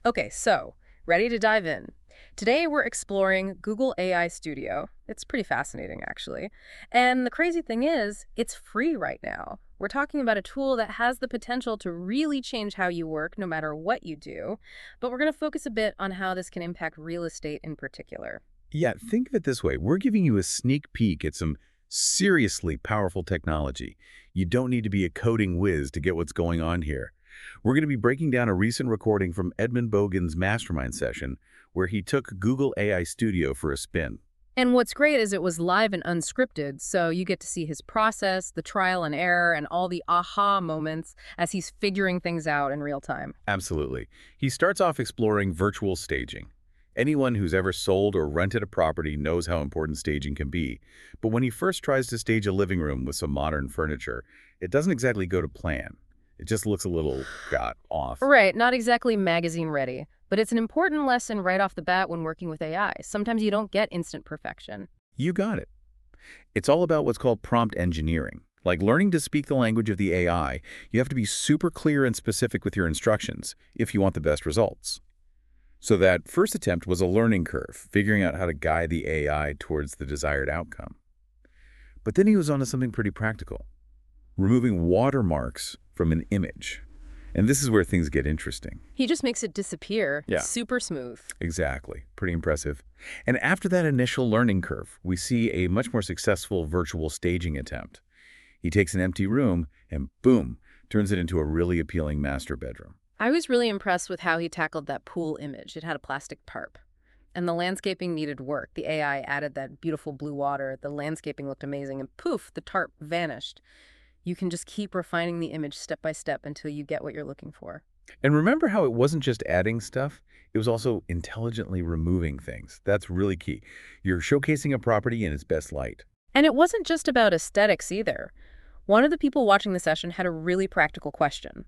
Okay, so ready to dive in. Today we're exploring Google AI Studio. It's pretty fascinating, actually. And the crazy thing is, it's free right now. We're talking about a tool that has the potential to really change how you work no matter what you do. But we're going to focus a bit on how this can impact real estate in particular. Yeah, think of it this way. We're giving you a sneak peek at some seriously powerful technology. You don't need to be a coding whiz to get what's going on here. We're going to be breaking down a recent recording from Edmund Bogan's mastermind session where he took Google AI Studio for a spin. And what's great is it was live and unscripted, so you get to see his process, the trial and error, and all the aha moments as he's figuring things out in real time. Absolutely. He starts off exploring virtual staging. Anyone who's ever sold or rented a property knows how important staging can be. But when he first tries to stage a living room with some modern furniture, it doesn't exactly go to plan. It just looks a little got off. Right, not exactly magazine ready, but it's an important lesson right off the bat when working with AI. Sometimes you don't get instant perfection. You got it. It's all about what's called prompt engineering. Like learning to speak the language of the AI, you have to be super clear and specific with your instructions if you want the best results. So that first attempt was a learning curve, figuring out how to guide the AI towards the desired outcome. But then he was onto something pretty practical, removing watermarks from an image. And this is where things get interesting. He just makes it disappear. Yeah. Super smooth. Exactly. Pretty impressive. And after that initial learning curve, we see a much more successful virtual staging attempt. He takes an empty room and boom, turns it into a really appealing master bedroom. I was really impressed with how he tackled that pool image. It had a plastic tarp. And the landscaping needed work. The AI added that beautiful blue water. The landscaping looked amazing. And poof, the tarp vanished. You can just keep refining the image step by step until you get what you're looking for. And remember how it wasn't just adding stuff, it was also intelligently removing things. That's really key. You're showcasing a property in its best light. And it wasn't just about aesthetics either. One of the people watching the session had a really practical question.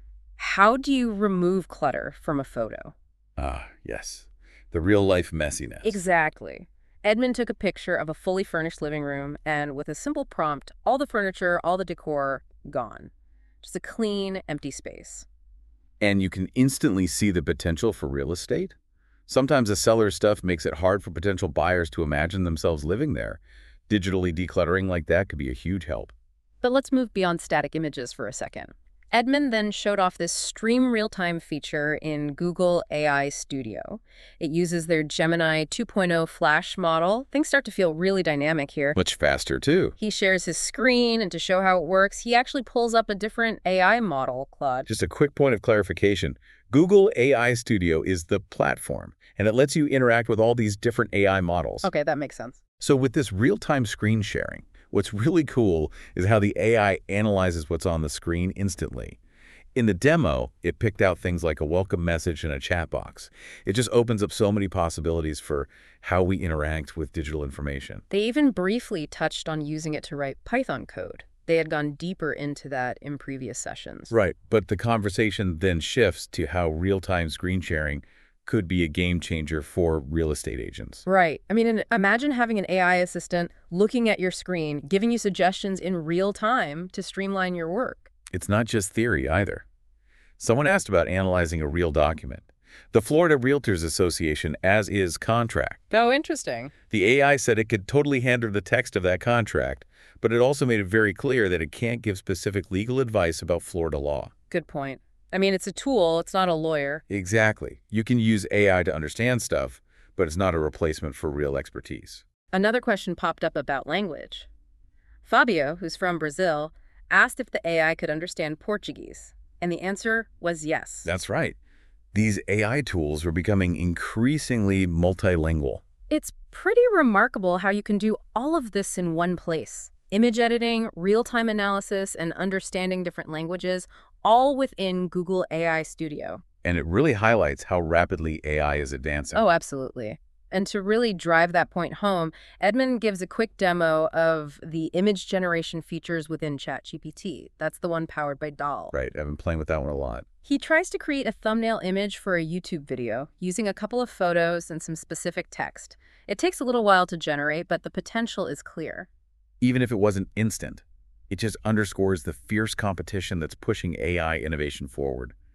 How do you remove clutter from a photo? Ah, yes. The real-life messiness. Exactly. Edmund took a picture of a fully furnished living room, and with a simple prompt, all the furniture, all the decor, gone. Just a clean, empty space. And you can instantly see the potential for real estate. Sometimes a seller's stuff makes it hard for potential buyers to imagine themselves living there. Digitally decluttering like that could be a huge help. But let's move beyond static images for a second. Edmund then showed off this Stream Real-Time feature in Google AI Studio. It uses their Gemini 2.0 Flash model. Things start to feel really dynamic here. Much faster, too. He shares his screen, and to show how it works, he actually pulls up a different AI model, Claude. Just a quick point of clarification. Google AI Studio is the platform, and it lets you interact with all these different AI models. Okay, that makes sense. So with this real-time screen sharing, what's really cool is how the AI analyzes what's on the screen instantly. In the demo, it picked out things like a welcome message and a chat box. It just opens up so many possibilities for how we interact with digital information. They even briefly touched on using it to write Python code. They had gone deeper into that in previous sessions. Right, but the conversation then shifts to how real-time screen sharing could be a game changer for real estate agents. Right. I mean, and imagine having an AI assistant looking at your screen, giving you suggestions in real time to streamline your work. It's not just theory either. Someone asked about analyzing a real document. The Florida Realtors Association as-is contract. Oh, interesting. The AI said it could totally handle the text of that contract, but it also made it very clear that it can't give specific legal advice about Florida law. Good point. I mean, it's a tool, it's not a lawyer. Exactly. You can use AI to understand stuff, but it's not a replacement for real expertise. Another question popped up about language. Fabio, who's from Brazil, asked if the AI could understand Portuguese, and the answer was yes. That's right. These AI tools were becoming increasingly multilingual. It's pretty remarkable how you can do all of this in one place. Image editing, real-time analysis, and understanding different languages, all within Google AI Studio. And it really highlights how rapidly AI is advancing. Oh, absolutely. And to really drive that point home, Edmund gives a quick demo of the image generation features within ChatGPT. That's the one powered by DALL. Right, I've been playing with that one a lot. He tries to create a thumbnail image for a YouTube video using a couple of photos and some specific text. It takes a little while to generate, but the potential is clear. Even if it wasn't instant, it just underscores the fierce competition that's pushing AI innovation forward.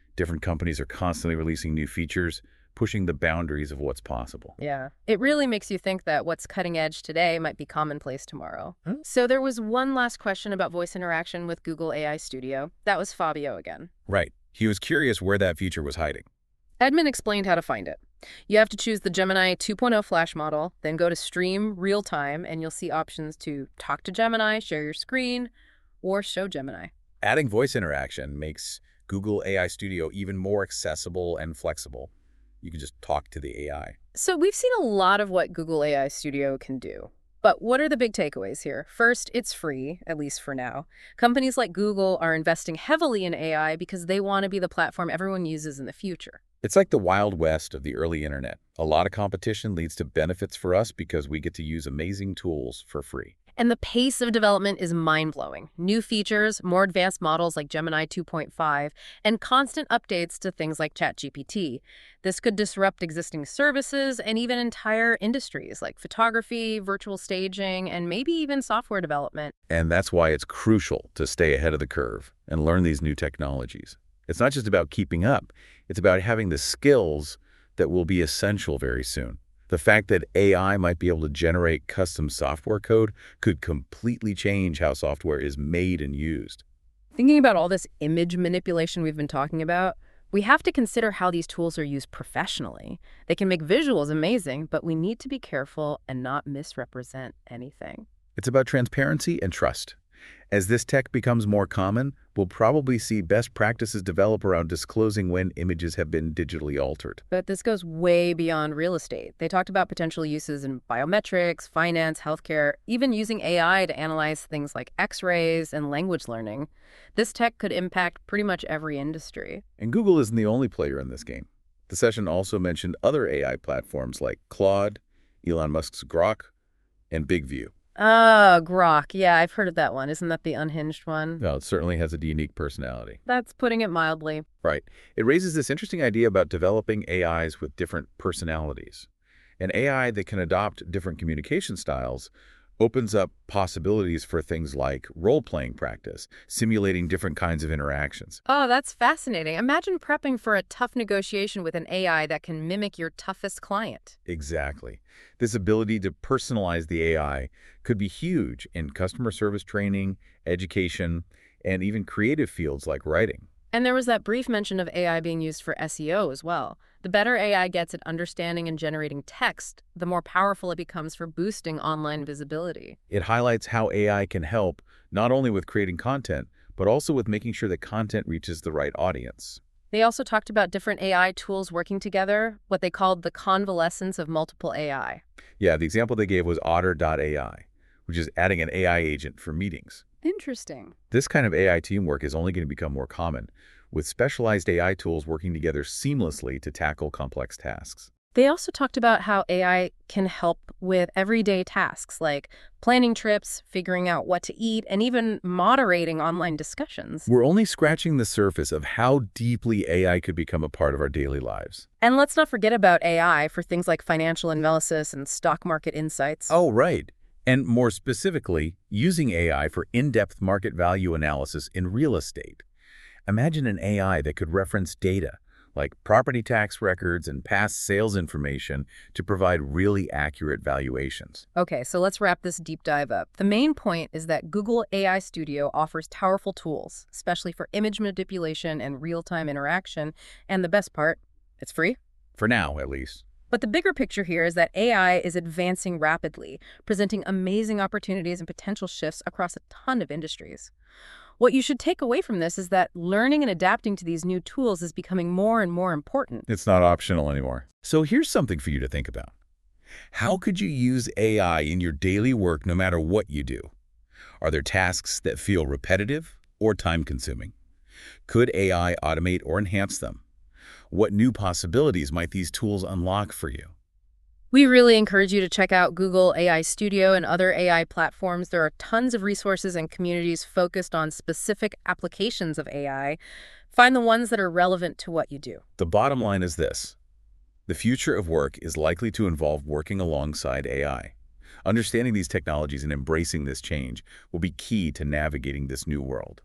Different companies are constantly releasing new features, pushing the boundaries of what's possible. Yeah. It really makes you think that what's cutting edge today might be commonplace tomorrow. Huh? So there was one last question about voice interaction with Google AI Studio. That was Fabio again. Right. He was curious where that feature was hiding. Edmund explained how to find it. You have to choose the Gemini 2.0 Flash model, then go to Stream Real Time, and you'll see options to talk to Gemini, share your screen, or show Gemini. Adding voice interaction makes Google AI Studio even more accessible and flexible. You can just talk to the AI. So we've seen a lot of what Google AI Studio can do. But what are the big takeaways here? First, it's free, at least for now. Companies like Google are investing heavily in AI because they want to be the platform everyone uses in the future. It's like the Wild West of the early internet. A lot of competition leads to benefits for us because we get to use amazing tools for free. And the pace of development is mind-blowing. New features, more advanced models like Gemini 2.5, and constant updates to things like ChatGPT. This could disrupt existing services and even entire industries like photography, virtual staging, and maybe even software development. And that's why it's crucial to stay ahead of the curve and learn these new technologies. It's not just about keeping up. It's about having the skills that will be essential very soon. The fact that AI might be able to generate custom software code could completely change how software is made and used. Thinking about all this image manipulation we've been talking about, we have to consider how these tools are used professionally. They can make visuals amazing, but we need to be careful and not misrepresent anything. It's about transparency and trust. As this tech becomes more common, we'll probably see best practices develop around disclosing when images have been digitally altered. But this goes way beyond real estate. They talked about potential uses in biometrics, finance, healthcare, even using AI to analyze things like X-rays and language learning. This tech could impact pretty much every industry. And Google isn't the only player in this game. The session also mentioned other AI platforms like Claude, Elon Musk's Grok, and BigView. Ah, Grok. Yeah, I've heard of that one. Isn't that the unhinged one? Well, it certainly has a unique personality. That's putting it mildly. Right. It raises this interesting idea about developing AIs with different personalities. An AI that can adopt different communication styles opens up possibilities for things like role-playing practice, simulating different kinds of interactions. Oh, that's fascinating. Imagine prepping for a tough negotiation with an AI that can mimic your toughest client. Exactly. This ability to personalize the AI could be huge in customer service training, education, and even creative fields like writing. And there was that brief mention of AI being used for SEO as well. The better AI gets at understanding and generating text, the more powerful it becomes for boosting online visibility. It highlights how AI can help not only with creating content, but also with making sure that content reaches the right audience. They also talked about different AI tools working together, what they called the convalescence of multiple AI. Yeah, the example they gave was Otter.ai, which is adding an AI agent for meetings. Interesting. This kind of AI teamwork is only going to become more common, with specialized AI tools working together seamlessly to tackle complex tasks. They also talked about how AI can help with everyday tasks like planning trips, figuring out what to eat, and even moderating online discussions. We're only scratching the surface of how deeply AI could become a part of our daily lives. And let's not forget about AI for things like financial analysis and stock market insights. Oh, right. And more specifically, using AI for in-depth market value analysis in real estate. Imagine an AI that could reference data, like property tax records and past sales information, to provide really accurate valuations. Okay, so let's wrap this deep dive up. The main point is that Google AI Studio offers powerful tools, especially for image manipulation and real-time interaction. And the best part, it's free. For now, at least. But the bigger picture here is that AI is advancing rapidly, presenting amazing opportunities and potential shifts across a ton of industries. What you should take away from this is that learning and adapting to these new tools is becoming more and more important. It's not optional anymore. So here's something for you to think about. How could you use AI in your daily work no matter what you do? Are there tasks that feel repetitive or time-consuming? Could AI automate or enhance them? What new possibilities might these tools unlock for you? We really encourage you to check out Google AI Studio and other AI platforms. There are tons of resources and communities focused on specific applications of AI. Find the ones that are relevant to what you do. The bottom line is this. The future of work is likely to involve working alongside AI. Understanding these technologies and embracing this change will be key to navigating this new world.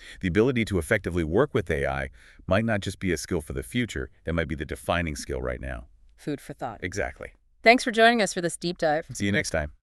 The ability to effectively work with AI might not just be a skill for the future, it might be the defining skill right now. Food for thought. Exactly. Thanks for joining us for this deep dive. See you next time.